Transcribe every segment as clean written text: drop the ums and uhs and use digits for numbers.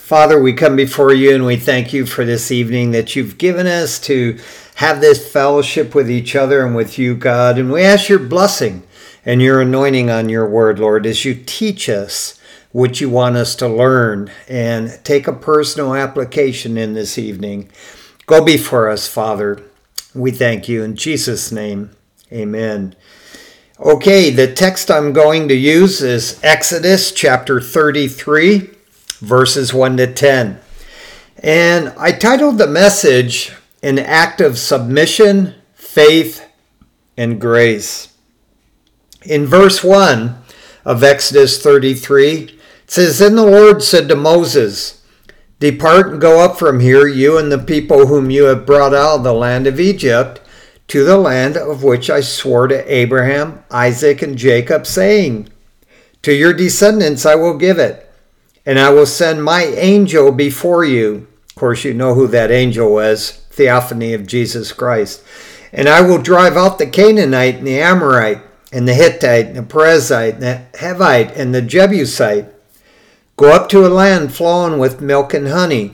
Father, we come before you and we thank you for this evening that you've given us to have this fellowship with each other and with you, God. And we ask your blessing and your anointing on your word, Lord, as you teach us what you want us to learn and take a personal application in this evening. Go before us, Father. We thank you in Jesus' name. Amen. Okay, the text I'm going to use is Exodus chapter 33, verses 1 to 10. And I titled the message, An Act of Submission, Faith, and Grace. In verse 1 of Exodus 33, it says, Then the Lord said to Moses, Depart and go up from here, you and the people whom you have brought out of the land of Egypt, to the land of which I swore to Abraham, Isaac, and Jacob, saying, To your descendants I will give it, and I will send my angel before you. Of course, you know who that angel was, theophany of Jesus Christ. And I will drive out the Canaanite and the Amorite and the Hittite and the Perizzite and the Hivite and the Jebusite. Go up to a land flowing with milk and honey,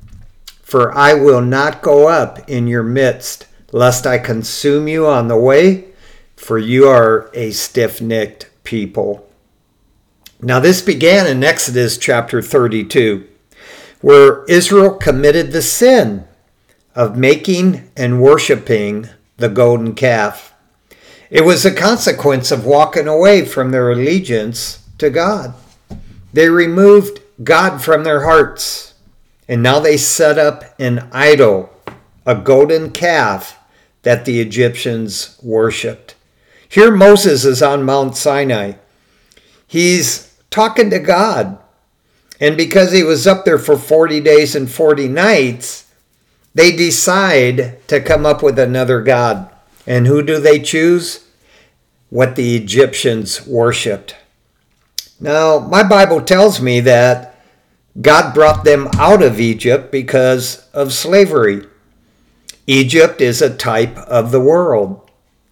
for I will not go up in your midst, lest I consume you on the way, for you are a stiff-necked people. Now this began in Exodus chapter 32, where Israel committed the sin of making and worshiping the golden calf. It was a consequence of walking away from their allegiance to God. They removed God from their hearts, and now they set up an idol, a golden calf that the Egyptians worshipped. Here Moses is on Mount Sinai. He's talking to God. And because he was up there for 40 days and 40 nights, they decide to come up with another god. And who do they choose? What the Egyptians worshipped. Now, my Bible tells me that God brought them out of Egypt because of slavery. Egypt is a type of the world.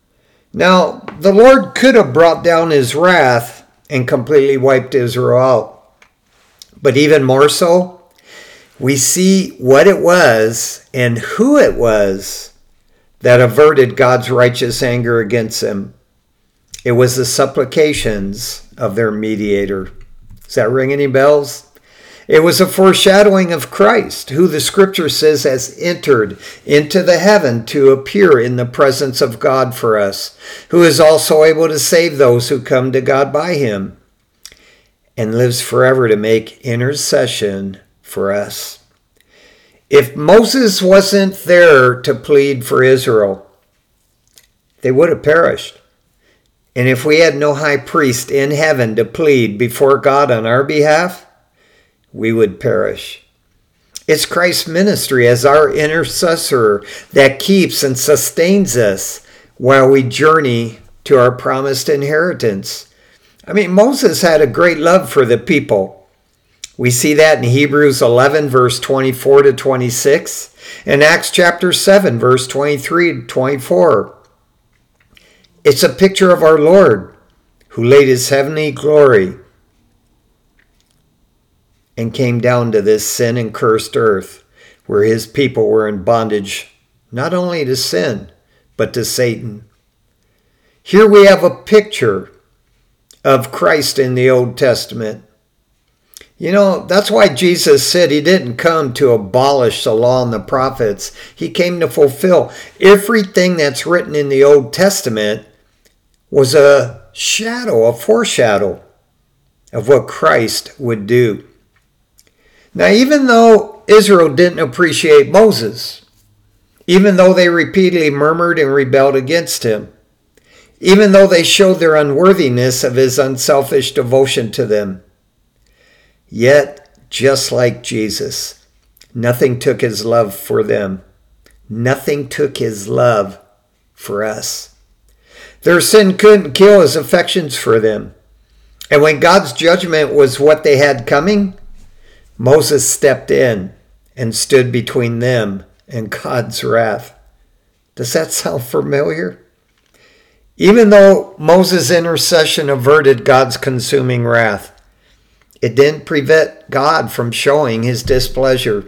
Now, the Lord could have brought down his wrath and completely wiped Israel out. But even more so, we see what it was and who it was that averted God's righteous anger against them. It was the supplications of their mediator. Does that ring any bells? It was a foreshadowing of Christ, who the scripture says has entered into the heaven to appear in the presence of God for us, who is also able to save those who come to God by him, and lives forever to make intercession for us. If Moses wasn't there to plead for Israel, they would have perished. And if we had no high priest in heaven to plead before God on our behalf, we would perish. It's Christ's ministry as our intercessor that keeps and sustains us while we journey to our promised inheritance. I mean, Moses had a great love for the people. We see that in Hebrews 11, verse 24 to 26, and Acts chapter 7, verse 23 to 24. It's a picture of our Lord, who laid his heavenly glory and came down to this sin and cursed earth, where his people were in bondage not only to sin, but to Satan. Here we have a picture of Christ in the Old Testament. You know, that's why Jesus said he didn't come to abolish the law and the prophets. He came to fulfill everything that's written in the Old Testament was a shadow, a foreshadow of what Christ would do. Now, even though Israel didn't appreciate Moses, even though they repeatedly murmured and rebelled against him, even though they showed their unworthiness of his unselfish devotion to them, yet, just like Jesus, nothing took his love for them. Nothing took his love for us. Their sin couldn't kill his affections for them. And when God's judgment was what they had coming, Moses stepped in and stood between them and God's wrath. Does that sound familiar? Even though Moses' intercession averted God's consuming wrath, It didn't prevent God from showing his displeasure.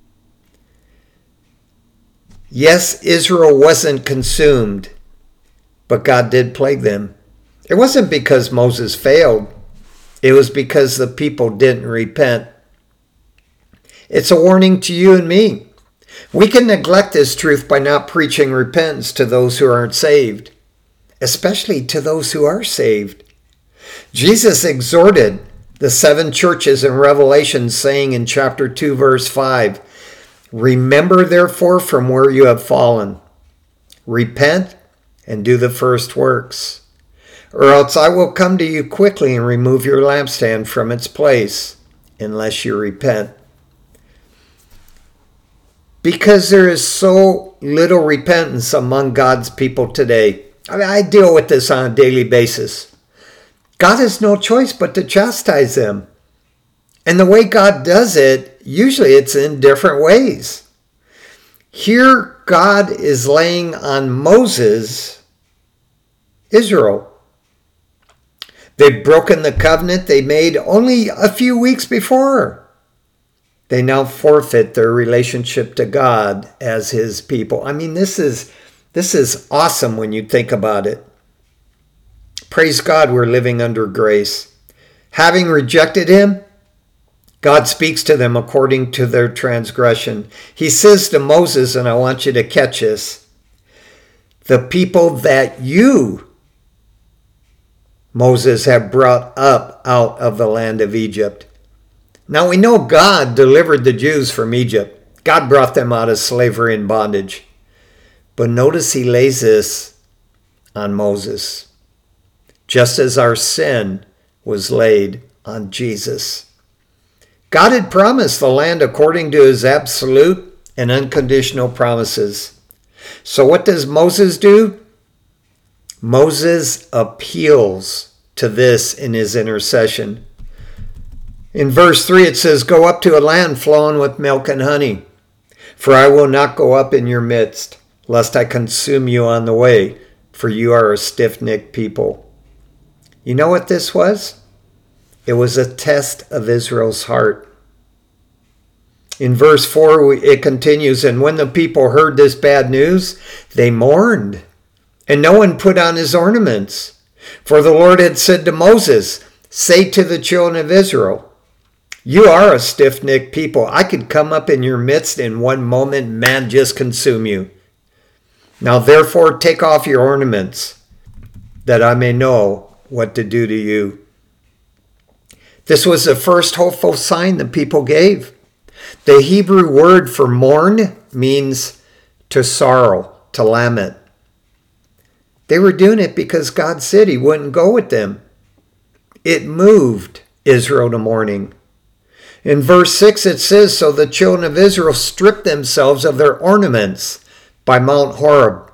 Yes, Israel wasn't consumed, but God did plague them. It wasn't because Moses failed. It was because the people didn't repent. It's a warning to you and me. We can neglect this truth by not preaching repentance to those who aren't saved, especially to those who are saved. Jesus exhorted the 7 churches in Revelation, saying in chapter 2, verse 5, "Remember therefore from where you have fallen. Repent and do the first works, or else I will come to you quickly and remove your lampstand from its place, unless you repent." Because there is so little repentance among God's people today. I deal with this on a daily basis. God has no choice but to chastise them. And the way God does it, usually it's in different ways. Here, God is laying on Moses, Israel. They've broken the covenant they made only a few weeks before. They now forfeit their relationship to God as his people. I mean, this is awesome when you think about it. Praise God, we're living under grace. Having rejected him, God speaks to them according to their transgression. He says to Moses, and I want you to catch this, "The people that you, Moses, have brought up out of the land of Egypt." Now we know God delivered the Jews from Egypt. God brought them out of slavery and bondage. But notice he lays this on Moses, just as our sin was laid on Jesus. God had promised the land according to his absolute and unconditional promises. So what does Moses do? Moses appeals to this in his intercession. In verse 3 it says, "Go up to a land flowing with milk and honey, for I will not go up in your midst, lest I consume you on the way, for you are a stiff-necked people." You know what this was? It was a test of Israel's heart. In verse 4 it continues, "And when the people heard this bad news, they mourned, and no one put on his ornaments. For the Lord had said to Moses, 'Say to the children of Israel, you are a stiff-necked people. I could come up in your midst in one moment, man, just consume you. Now therefore take off your ornaments, that I may know what to do to you.'" This was the first hopeful sign the people gave. The Hebrew word for mourn means to sorrow, to lament. They were doing it because God said he wouldn't go with them. It moved Israel to mourning. In verse 6 it says, "So the children of Israel stripped themselves of their ornaments by Mount Horeb."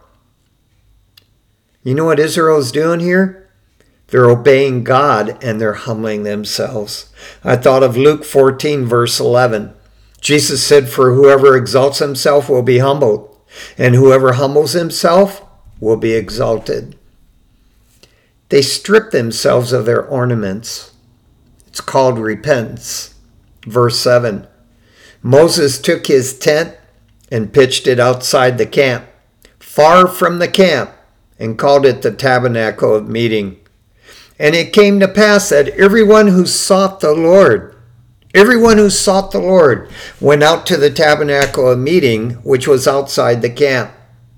You know what Israel is doing here? They're obeying God and they're humbling themselves. I thought of Luke 14 verse 11. Jesus said, "For whoever exalts himself will be humbled, and whoever humbles himself will be exalted." They stripped themselves of their ornaments. It's called repentance. Verse 7, Moses took his tent and pitched it outside the camp, far from the camp, and called it the tabernacle of meeting. And it came to pass that everyone who sought the Lord went out to the tabernacle of meeting, which was outside the camp.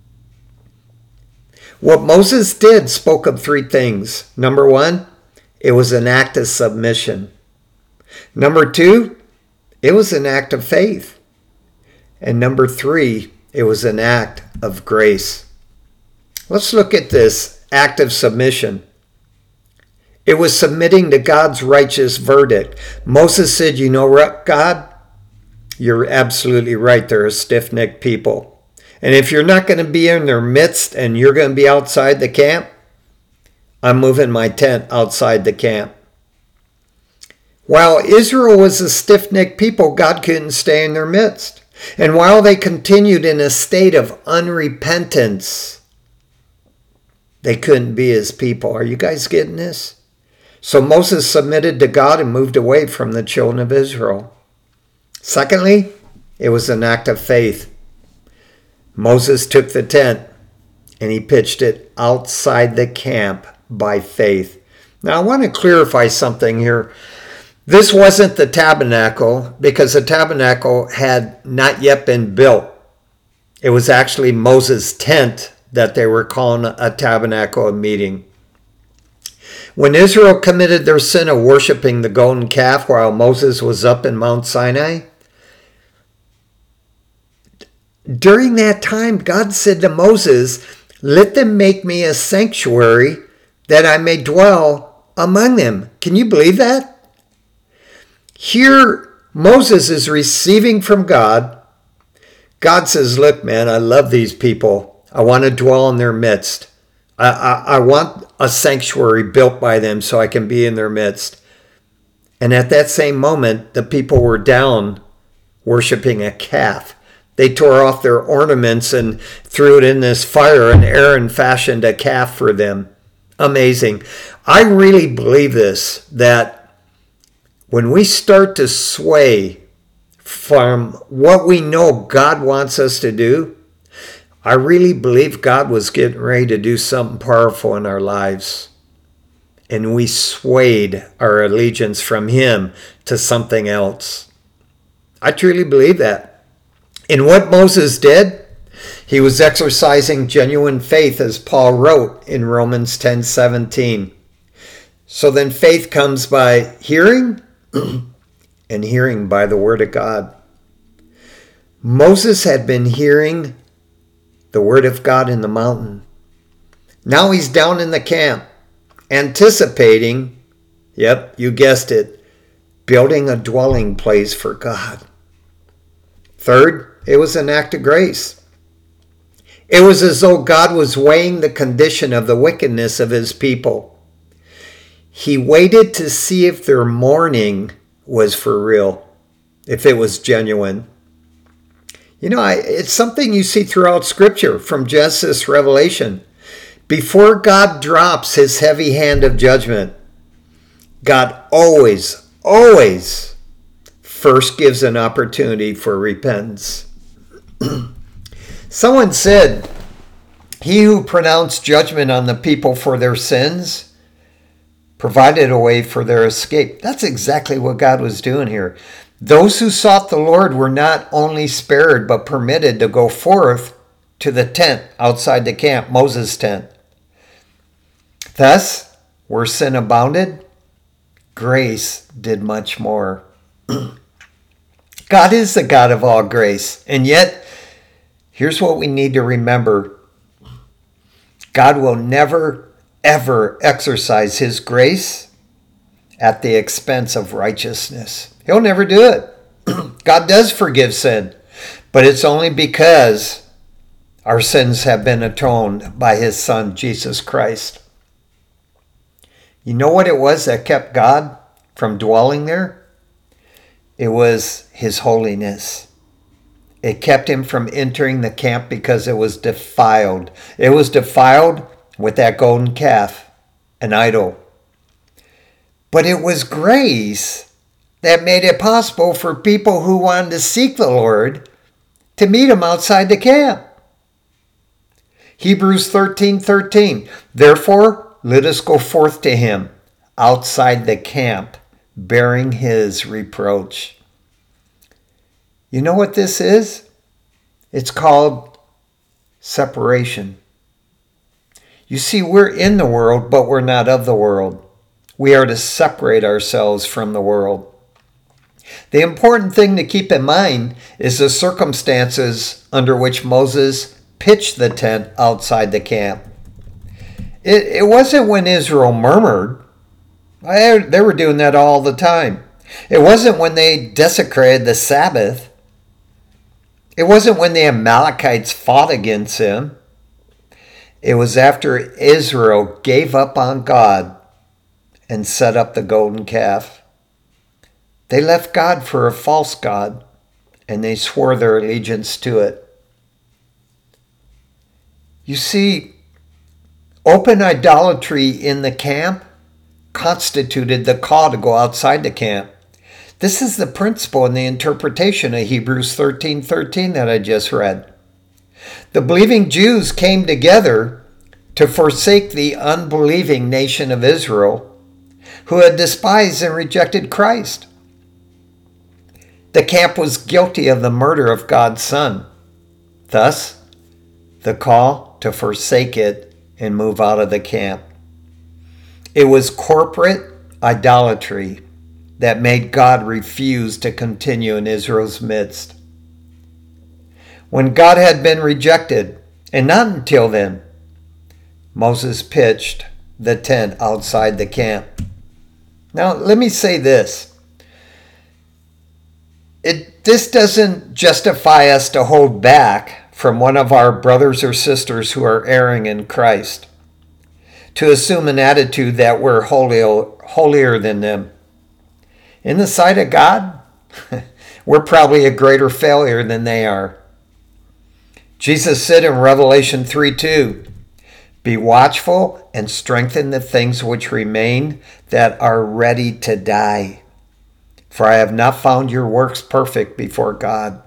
What Moses did spoke of 3 things. Number 1, it was an act of submission. Number 2, it was an act of faith. And number 3, it was an act of grace. Let's look at this act of submission. It was submitting to God's righteous verdict. Moses said, "You know what, God? You're absolutely right. They're a stiff-necked people. And if you're not going to be in their midst and you're going to be outside the camp, I'm moving my tent outside the camp." While Israel was a stiff-necked people, God couldn't stay in their midst. And while they continued in a state of unrepentance, they couldn't be his people. Are you guys getting this? So Moses submitted to God and moved away from the children of Israel. Secondly, it was an act of faith. Moses took the tent and he pitched it outside the camp by faith. Now I want to clarify something here. This wasn't the tabernacle because the tabernacle had not yet been built. It was actually Moses' tent that they were calling a tabernacle meeting. When Israel committed their sin of worshiping the golden calf while Moses was up in Mount Sinai, during that time, God said to Moses, "Let them make me a sanctuary that I may dwell among them." Can you believe that? Here, Moses is receiving from God. God says, "Look, man, I love these people. I want to dwell in their midst. I want a sanctuary built by them so I can be in their midst." And at that same moment, the people were down worshiping a calf. They tore off their ornaments and threw it in this fire, and Aaron fashioned a calf for them. Amazing. I really believe this, that when we start to sway from what we know God wants us to do, I really believe God was getting ready to do something powerful in our lives. And we swayed our allegiance from Him to something else. I truly believe that. And what Moses did, he was exercising genuine faith, as Paul wrote in Romans 10:17. So then faith comes by hearing, and hearing by the word of God. Moses had been hearing the word of God in the mountain. Now he's down in the camp, anticipating, yep, you guessed it, building a dwelling place for God. Third, it was an act of grace. It was as though God was weighing the condition of the wickedness of His people. He waited to see if their mourning was for real, if it was genuine. You know, it's something you see throughout Scripture, from Genesis to Revelation. Before God drops His heavy hand of judgment, God always first gives an opportunity for repentance. Someone said, "He who pronounced judgment on the people for their sins provided a way for their escape." That's exactly what God was doing here. Those who sought the Lord were not only spared, but permitted to go forth to the tent outside the camp, Moses' tent. Thus, where sin abounded, grace did much more. God is the God of all grace, and yet, here's what we need to remember. God will never, ever exercise His grace at the expense of righteousness. He'll never do it. God does forgive sin, but it's only because our sins have been atoned by His Son, Jesus Christ. You know what it was that kept God from dwelling there? It was His holiness. It kept Him from entering the camp because it was defiled. It was defiled with that golden calf, an idol. But it was grace that made it possible for people who wanted to seek the Lord to meet Him outside the camp. Hebrews 13:13. Therefore, let us go forth to Him outside the camp, bearing His reproach. You know what this is? It's called separation. You see, we're in the world, but we're not of the world. We are to separate ourselves from the world. The important thing to keep in mind is the circumstances under which Moses pitched the tent outside the camp. It wasn't when Israel murmured. They were doing that all the time. It wasn't when they desecrated the Sabbath. It wasn't when the Amalekites fought against Him. It was after Israel gave up on God and set up the golden calf. They left God for a false god, and they swore their allegiance to it. You see, open idolatry in the camp constituted the call to go outside the camp. This is the principle in the interpretation of Hebrews 13:13 that I just read. The believing Jews came together to forsake the unbelieving nation of Israel, who had despised and rejected Christ. The camp was guilty of the murder of God's Son. Thus, the call to forsake it and move out of the camp. It was corporate idolatry that made God refuse to continue in Israel's midst. When God had been rejected, and not until then, Moses pitched the tent outside the camp. Now, let me say this. This doesn't justify us to hold back from one of our brothers or sisters who are erring in Christ, to assume an attitude that we're holier than them. In the sight of God, we're probably a greater failure than they are. Jesus said in Revelation 3:2, "Be watchful and strengthen the things which remain that are ready to die. For I have not found your works perfect before God."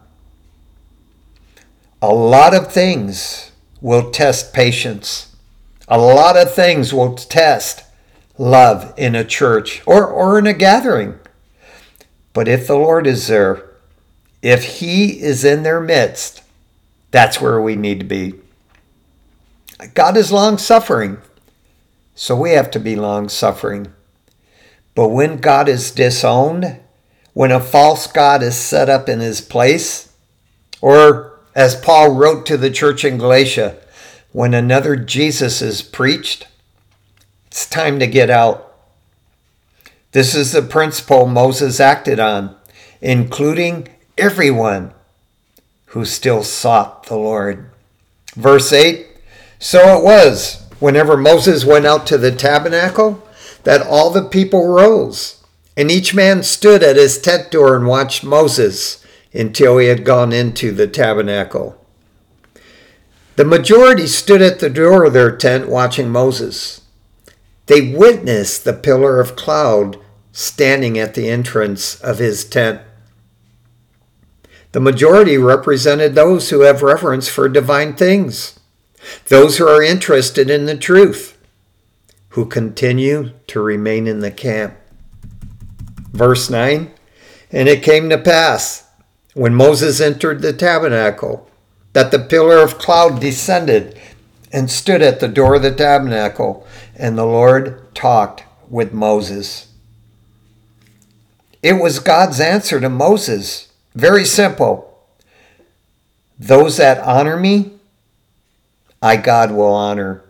A lot of things will test patience. A lot of things will test love in a church or in a gathering. But if the Lord is there, if He is in their midst, that's where we need to be. God is long-suffering, so we have to be long-suffering. But when God is disowned, when a false god is set up in his place, or as Paul wrote to the church in Galatia, when another Jesus is preached, it's time to get out. This is the principle Moses acted on, including everyone who still sought the Lord. Verse 8, "So it was, whenever Moses went out to the tabernacle, that all the people rose, and each man stood at his tent door and watched Moses until he had gone into the tabernacle." The majority stood at the door of their tent watching Moses. They witnessed the pillar of cloud standing at the entrance of his tent. The majority represented those who have reverence for divine things, those who are interested in the truth, who continue to remain in the camp. Verse 9, "And it came to pass, when Moses entered the tabernacle, that the pillar of cloud descended and stood at the door of the tabernacle, and the Lord talked with Moses." It was God's answer to Moses. Very simple. "Those that honor me, I, God, will honor."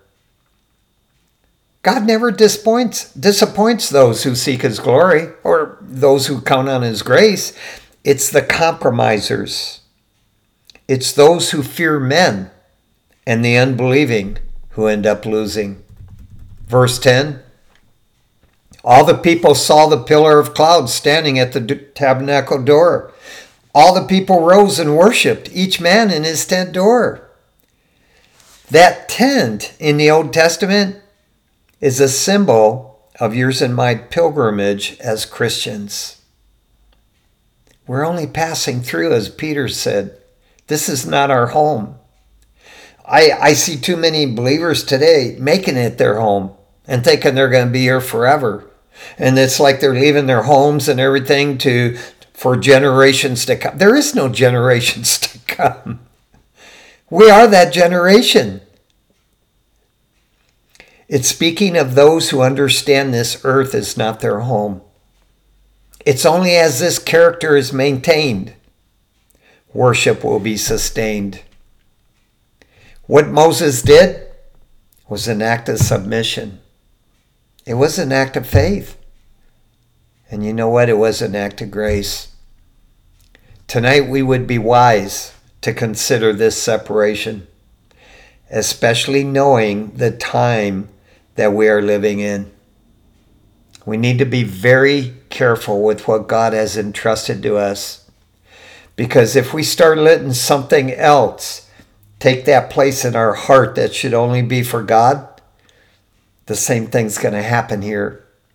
God never disappoints those who seek His glory or those who count on His grace. It's the compromisers. It's those who fear men and the unbelieving who end up losing. Verse 10, "All the people saw the pillar of cloud standing at the tabernacle door. All the people rose and worshipped, each man in his tent door." That tent in the Old Testament is a symbol of yours and my pilgrimage as Christians. We're only passing through, as Peter said. This is not our home. I see too many believers today making it their home and thinking they're going to be here forever. And it's like they're leaving their homes and everything for generations to come. There is no generations to come. We are that generation. It's speaking of those who understand this earth is not their home. It's only as this character is maintained, worship will be sustained. What Moses did was an act of submission. It was an act of faith. And you know what? It was an act of grace. Tonight we would be wise to consider this separation, especially knowing the time that we are living in. We need to be very careful with what God has entrusted to us, because if we start letting something else take that place in our heart that should only be for God, the same thing's going to happen here.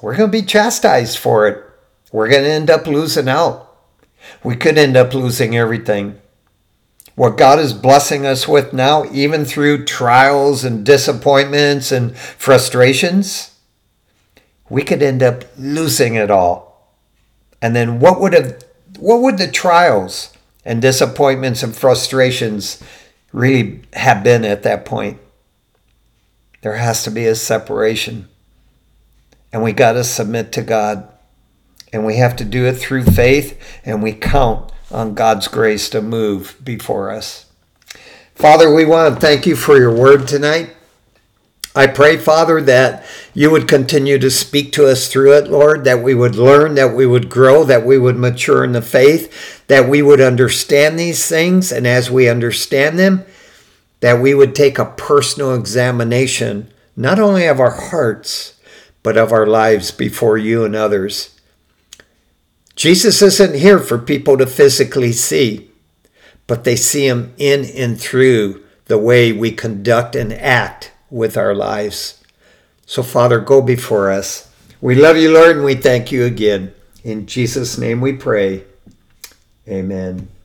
we're going to be chastised for it. We're going to end up losing out. We could end up losing everything. What God is blessing us with now, even through trials and disappointments and frustrations, we could end up losing it all. And then what would the trials and disappointments and frustrations really have been at that point? There has to be a separation. And we got to submit to God. And we have to do it through faith, and we count on God's grace to move before us. Father, we want to thank you for your word tonight. I pray, Father, that you would continue to speak to us through it, Lord, that we would learn, that we would grow, that we would mature in the faith, that we would understand these things, and as we understand them, that we would take a personal examination, not only of our hearts, but of our lives before you and others. Jesus isn't here for people to physically see, but they see him in and through the way we conduct and act with our lives. So, Father, go before us. We love you, Lord, and we thank you again. In Jesus' name we pray. Amen.